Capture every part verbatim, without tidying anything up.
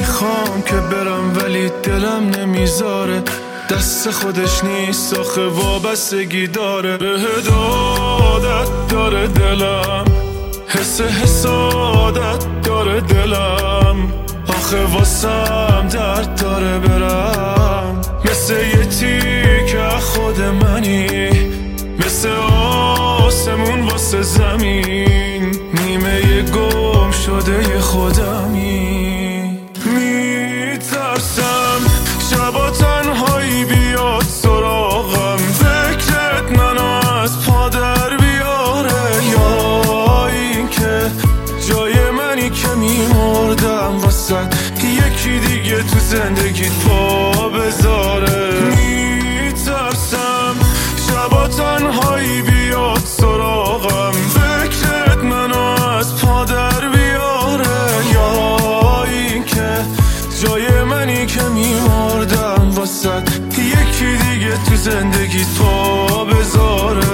میخوام که برم ولی دلم نمیذاره، دست خودش نیست آخه وابستگی داره. به عادت داره دلم، حس حسادت داره دلم، آخه واسم درد داره برم. مثل یه تیکه خود منی، مثل آسمون واسه زمین، نیمه یه گم شده یه خودمی. میترسم شبا تنهایی بیاد سراغم، فکرت منو از پا در بیاره، یا این که جای منی که میمردم واسه یکی دیگه تو زندگیت پا بذاره. میترسم شبا تنهایی بیاد سراغم، فکرت منو از پا در بیاره، یا این که جای منی که میمردم واسه یکی دیگه تو زندگیت پا بذاره.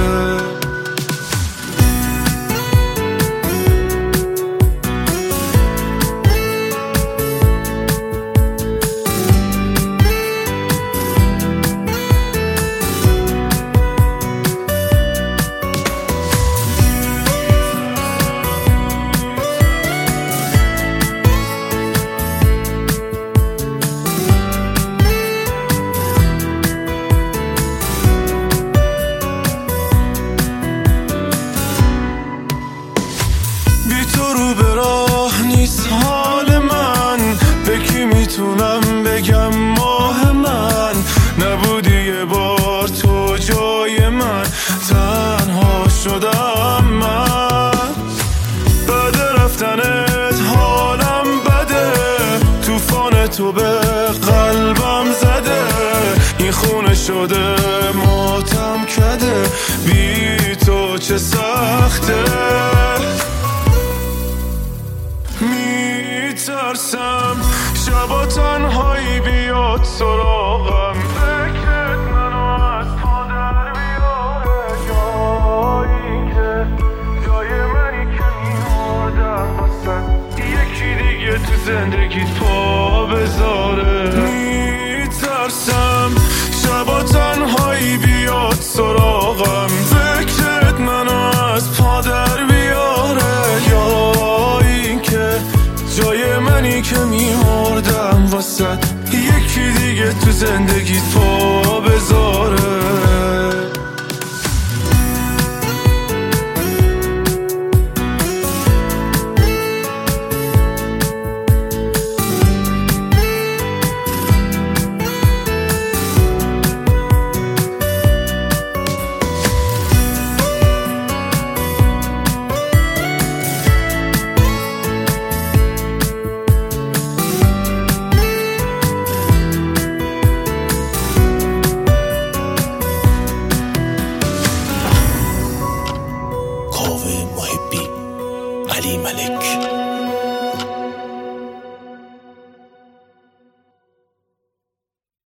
رو به راه نیست حال من، به کی میتونم بگم ماه من، نبودی یه بار تو جای من، تنها شدم من. بعد رفتنت حالم بده، توفان تو به قلبم زده، این خونه شده ماتم کده، بی تو چه سخته. میترسم شبا تنهایی بیاد سراغم، فکرت منو از پا در بیاره، یا این که جای منی که میمردم واسه یکی دیگه تو زندگیت پا بذاره. میترسم شبا تنهایی بیاد سراغم، فکرت منو از پا در بیاره، یا این که جای منی که میمردم واسه یکی دیگه تو زندگیت پا بذاره.